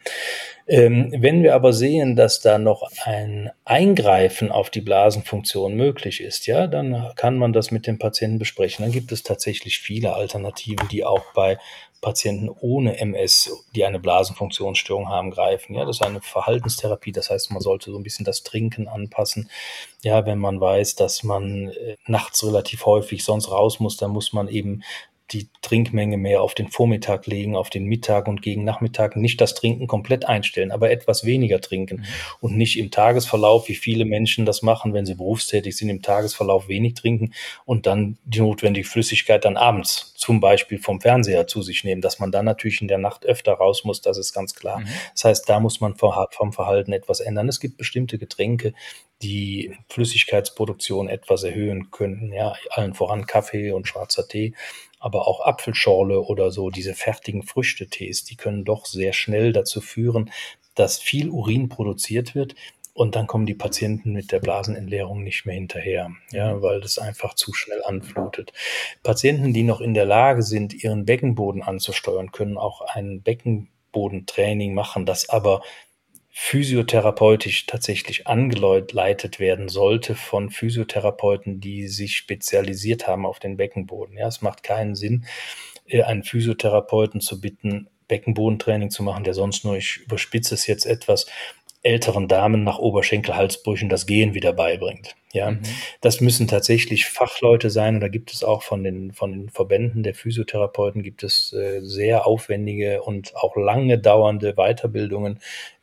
Wenn wir aber sehen, dass da noch ein Eingreifen auf die Blasenfunktion möglich ist, ja, dann kann man das mit dem Patienten besprechen. Dann gibt es tatsächlich viele Alternativen, die auch bei Patienten ohne MS, die eine Blasenfunktionsstörung haben, greifen. Ja, das ist eine Verhaltenstherapie. Das heißt, man sollte so ein bisschen das Trinken anpassen. Ja, wenn man weiß, dass man nachts relativ häufig sonst raus muss, dann muss man eben die Trinkmenge mehr auf den Vormittag legen, auf den Mittag und gegen Nachmittag nicht das Trinken komplett einstellen, aber etwas weniger trinken und nicht im Tagesverlauf, wie viele Menschen das machen, wenn sie berufstätig sind, im Tagesverlauf wenig trinken und dann die notwendige Flüssigkeit dann abends zum Beispiel vom Fernseher zu sich nehmen, dass man dann natürlich in der Nacht öfter raus muss, das ist ganz klar. Das heißt, da muss man vom Verhalten etwas ändern. Es gibt bestimmte Getränke, die Flüssigkeitsproduktion etwas erhöhen könnten, ja, allen voran Kaffee und schwarzer Tee, aber auch Apfelschorle oder so, diese fertigen Früchtetees, die können doch sehr schnell dazu führen, dass viel Urin produziert wird und dann kommen die Patienten mit der Blasenentleerung nicht mehr hinterher, ja, weil das einfach zu schnell anflutet. Patienten, die noch in der Lage sind, ihren Beckenboden anzusteuern, können auch ein Beckenbodentraining machen, das aber physiotherapeutisch tatsächlich angeleitet werden sollte von Physiotherapeuten, die sich spezialisiert haben auf den Beckenboden. Ja, es macht keinen Sinn, einen Physiotherapeuten zu bitten, Beckenbodentraining zu machen, der sonst nur, ich überspitze es jetzt etwas, älteren Damen nach Oberschenkel-Halsbrüchen das Gehen wieder beibringt. Ja, das müssen tatsächlich Fachleute sein. Und da gibt es auch von den Verbänden der Physiotherapeuten gibt es sehr aufwendige und auch lange dauernde Weiterbildungen,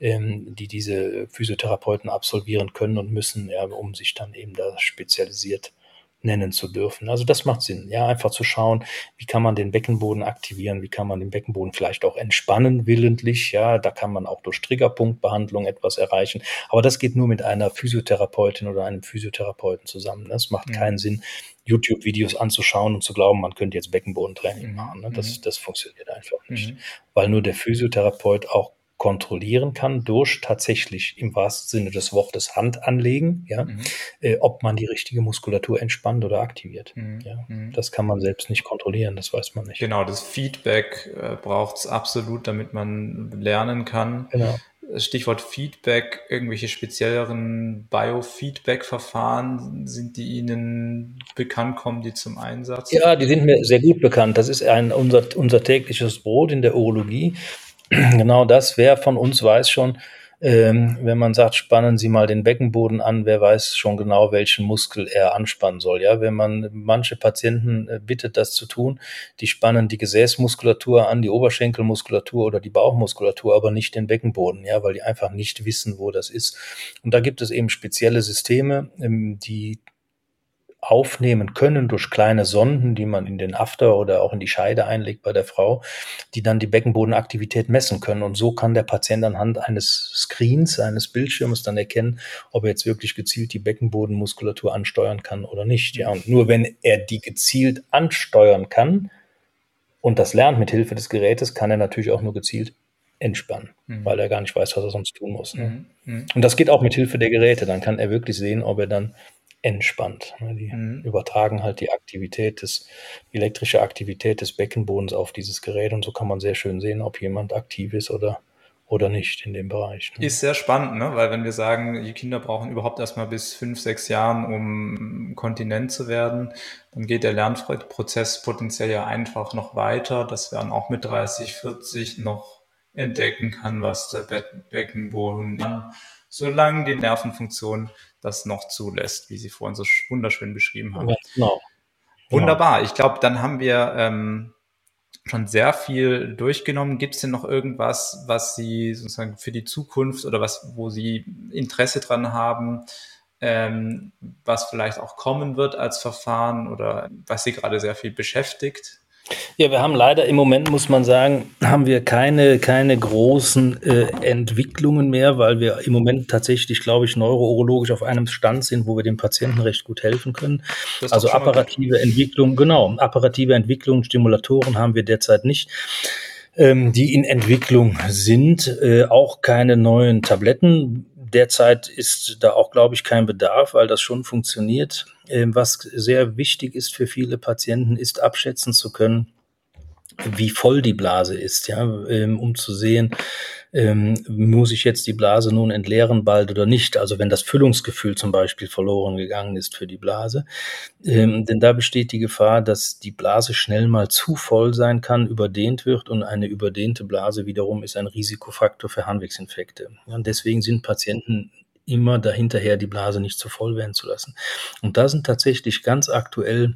die diese Physiotherapeuten absolvieren können und müssen, ja, um sich dann eben da spezialisiert nennen zu dürfen. Also das macht Sinn, ja, einfach zu schauen, wie kann man den Beckenboden aktivieren, wie kann man den Beckenboden vielleicht auch entspannen willentlich, ja, da kann man auch durch Triggerpunktbehandlung etwas erreichen, aber das geht nur mit einer Physiotherapeutin oder einem Physiotherapeuten zusammen. Das macht keinen Sinn, YouTube-Videos anzuschauen und zu glauben, man könnte jetzt Beckenbodentraining machen. Ne? Das funktioniert einfach nicht, weil nur der Physiotherapeut auch kontrollieren kann durch tatsächlich im wahrsten Sinne des Wortes Hand anlegen, ja, ob man die richtige Muskulatur entspannt oder aktiviert. Ja. Das kann man selbst nicht kontrollieren, das weiß man nicht. Genau, das Feedback braucht es absolut, damit man lernen kann. Genau. Stichwort Feedback, irgendwelche spezielleren Biofeedback-Verfahren, sind die Ihnen bekannt, kommen die zum Einsatz? Ja, die sind mir sehr gut bekannt. Das ist unser tägliches Brot in der Urologie. Genau das, wer von uns weiß schon, wenn man sagt, spannen Sie mal den Beckenboden an, wer weiß schon genau, welchen Muskel er anspannen soll. Ja, wenn man manche Patienten bittet, das zu tun, die spannen die Gesäßmuskulatur an, die Oberschenkelmuskulatur oder die Bauchmuskulatur, aber nicht den Beckenboden, ja, weil die einfach nicht wissen, wo das ist. Und da gibt es eben spezielle Systeme, die aufnehmen können durch kleine Sonden, die man in den After oder auch in die Scheide einlegt bei der Frau, die dann die Beckenbodenaktivität messen können. Und so kann der Patient anhand eines Screens, eines Bildschirms dann erkennen, ob er jetzt wirklich gezielt die Beckenbodenmuskulatur ansteuern kann oder nicht. Ja, und nur wenn er die gezielt ansteuern kann und das lernt mit Hilfe des Gerätes, kann er natürlich auch nur gezielt entspannen, weil er gar nicht weiß, was er sonst tun muss. Ne? Und das geht auch mit Hilfe der Geräte. Dann kann er wirklich sehen, ob er dann entspannt. Die übertragen halt die elektrische Aktivität des Beckenbodens auf dieses Gerät und so kann man sehr schön sehen, ob jemand aktiv ist oder nicht in dem Bereich. Ne? Ist sehr spannend, ne? Weil wenn wir sagen, die Kinder brauchen überhaupt erstmal bis 5, 6 Jahren, um kontinent zu werden, dann geht der Lernprozess potenziell ja einfach noch weiter, dass man auch mit 30, 40 noch entdecken kann, was der Beckenboden kann, solange die Nervenfunktion das noch zulässt, wie Sie vorhin so wunderschön beschrieben haben. Ja, genau. Wunderbar. Ich glaube, dann haben wir schon sehr viel durchgenommen. Gibt es denn noch irgendwas, was Sie sozusagen für die Zukunft oder wo Sie Interesse dran haben, was vielleicht auch kommen wird als Verfahren oder was Sie gerade sehr viel beschäftigt? Ja, wir haben leider im Moment, muss man sagen, haben wir keine großen Entwicklungen mehr, weil wir im Moment tatsächlich, glaube ich, neurourologisch auf einem Stand sind, wo wir dem Patienten recht gut helfen können. Also apparative Entwicklung, Stimulatoren haben wir derzeit nicht, die in Entwicklung sind, auch keine neuen Tabletten. Derzeit ist da auch, glaube ich, kein Bedarf, weil das schon funktioniert. Was sehr wichtig ist für viele Patienten, ist abschätzen zu können, wie voll die Blase ist, ja, um zu sehen, muss ich jetzt die Blase nun entleeren bald oder nicht? Also wenn das Füllungsgefühl zum Beispiel verloren gegangen ist für die Blase. Denn da besteht die Gefahr, dass die Blase schnell mal zu voll sein kann, überdehnt wird und eine überdehnte Blase wiederum ist ein Risikofaktor für Harnwegsinfekte. Und deswegen sind Patienten immer dahinterher, die Blase nicht zu voll werden zu lassen. Und da sind tatsächlich ganz aktuell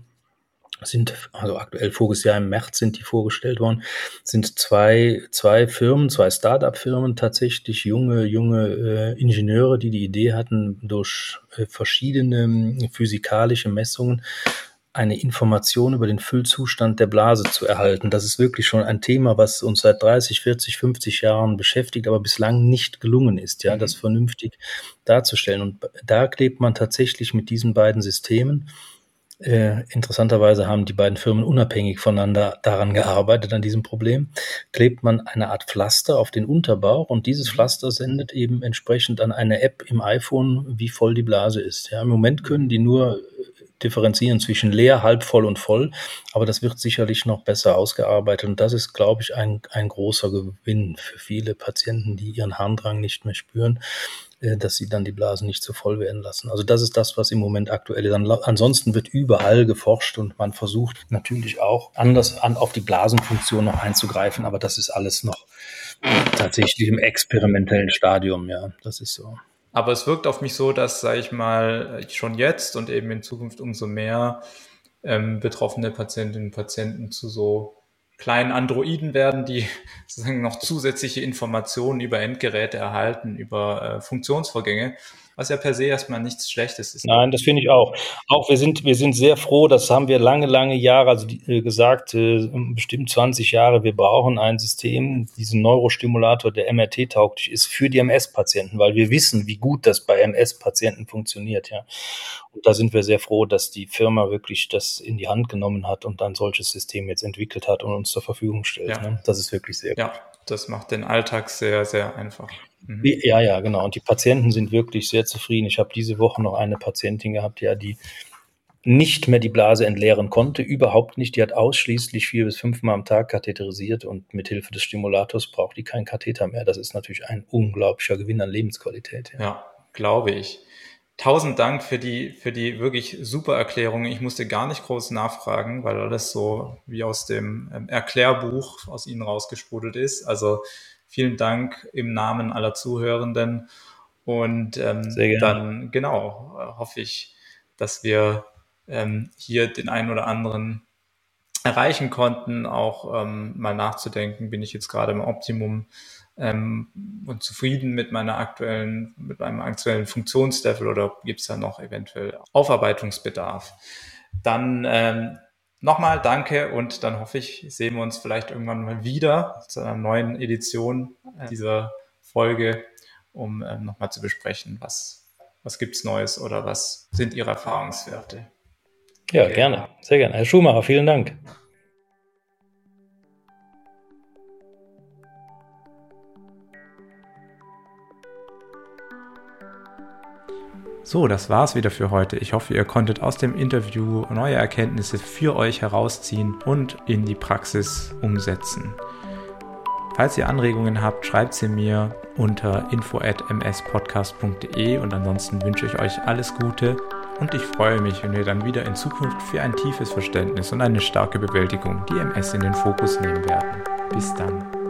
voriges Jahr im März sind die vorgestellt worden, sind zwei Firmen, zwei Start-up-Firmen, tatsächlich junge Ingenieure, die Idee hatten, durch verschiedene physikalische Messungen eine Information über den Füllzustand der Blase zu erhalten. Das ist wirklich schon ein Thema, was uns seit 30, 40, 50 Jahren beschäftigt, aber bislang nicht gelungen ist, ja, das vernünftig darzustellen. Und da klebt man tatsächlich mit diesen beiden Systemen. Interessanterweise haben die beiden Firmen unabhängig voneinander daran gearbeitet, an diesem Problem, klebt man eine Art Pflaster auf den Unterbauch und dieses Pflaster sendet eben entsprechend an eine App im iPhone, wie voll die Blase ist. Ja, im Moment können die nur differenzieren zwischen leer, halb voll und voll, aber das wird sicherlich noch besser ausgearbeitet und das ist, glaube ich, ein großer Gewinn für viele Patienten, die ihren Harndrang nicht mehr spüren, dass sie dann die Blasen nicht zu voll werden lassen. Also das ist das, was im Moment aktuell ist. Ansonsten wird überall geforscht und man versucht natürlich auch anders auf die Blasenfunktion noch einzugreifen, aber das ist alles noch tatsächlich im experimentellen Stadium, ja, das ist so. Aber es wirkt auf mich so, dass, sage ich mal, schon jetzt und eben in Zukunft umso mehr betroffene Patientinnen und Patienten zu so kleinen Androiden werden, die sozusagen noch zusätzliche Informationen über Endgeräte erhalten, über Funktionsvorgänge, was ja per se erstmal nichts Schlechtes ist. Nein, das finde ich auch. Auch wir sind sehr froh, das haben wir lange Jahre, also gesagt, bestimmt 20 Jahre, wir brauchen ein System, diesen Neurostimulator, der MRT-tauglich ist für die MS-Patienten, weil wir wissen, wie gut das bei MS-Patienten funktioniert, ja. Und da sind wir sehr froh, dass die Firma wirklich das in die Hand genommen hat und ein solches System jetzt entwickelt hat und uns zur Verfügung stellt. Ja. Ne? Das ist wirklich sehr gut. Ja, das macht den Alltag sehr, sehr einfach. Ja, genau. Und die Patienten sind wirklich sehr zufrieden. Ich habe diese Woche noch eine Patientin gehabt, ja, die nicht mehr die Blase entleeren konnte, überhaupt nicht. Die hat ausschließlich 4 bis 5 Mal am Tag katheterisiert und mit Hilfe des Stimulators braucht die keinen Katheter mehr. Das ist natürlich ein unglaublicher Gewinn an Lebensqualität. Ja, glaube ich. 1000 Dank für die wirklich super Erklärung. Ich musste gar nicht groß nachfragen, weil alles so wie aus dem Erklärbuch aus Ihnen rausgesprudelt ist. Also vielen Dank im Namen aller Zuhörenden. Und dann, genau, hoffe ich, dass wir hier den einen oder anderen erreichen konnten, auch mal nachzudenken, bin ich jetzt gerade im Optimum und zufrieden mit meinem aktuellen Funktionslevel oder gibt es da noch eventuell Aufarbeitungsbedarf? Dann nochmal danke und dann hoffe ich, sehen wir uns vielleicht irgendwann mal wieder zu einer neuen Edition dieser Folge, um nochmal zu besprechen, was gibt es Neues oder was sind Ihre Erfahrungswerte? Ja, gerne, sehr gerne. Herr Schumacher, vielen Dank. So, das war's wieder für heute. Ich hoffe, ihr konntet aus dem Interview neue Erkenntnisse für euch herausziehen und in die Praxis umsetzen. Falls ihr Anregungen habt, schreibt sie mir unter info@mspodcast.de und ansonsten wünsche ich euch alles Gute und ich freue mich, wenn wir dann wieder in Zukunft für ein tiefes Verständnis und eine starke Bewältigung die MS in den Fokus nehmen werden. Bis dann.